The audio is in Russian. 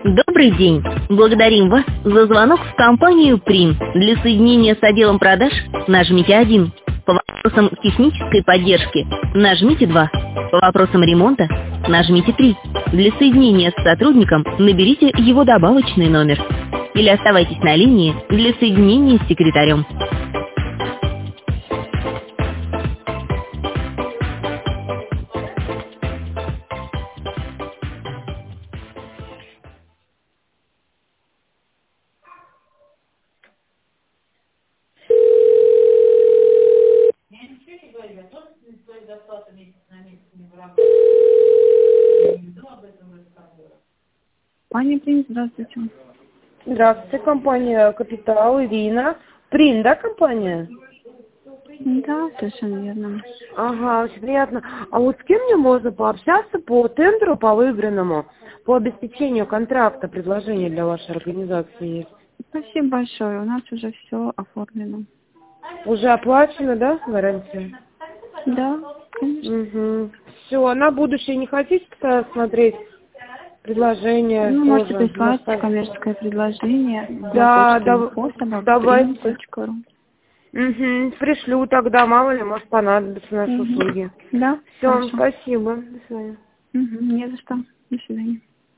Добрый день! Благодарим вас за звонок в компанию «Прим». Для соединения с отделом продаж нажмите 1. По вопросам технической поддержки нажмите 2. По вопросам ремонта нажмите 3. Для соединения с сотрудником наберите его добавочный номер. Или оставайтесь на линии для соединения с секретарем. Паня, Прим, здравствуйте. Здравствуйте, компания «Капитал», Ирина. Прим, да, компания? Да, совершенно верно. Ага, очень приятно. А вот с кем мне можно пообщаться по тендеру, по выигранному, по обеспечению контракта, предложение для вашей организации есть? Спасибо большое. У нас уже все оформлено. Уже оплачено, да, гарантия? Да, конечно. Угу. Все, а на будущее не хотите смотреть предложение? Вы можете тоже? прислать коммерческое предложение Да, на почту давайте. info@prim.ru. Угу. Пришлю тогда, мало ли, может понадобятся наши услуги. Да, Все, хорошо. спасибо. До свидания. Не за что. До свидания.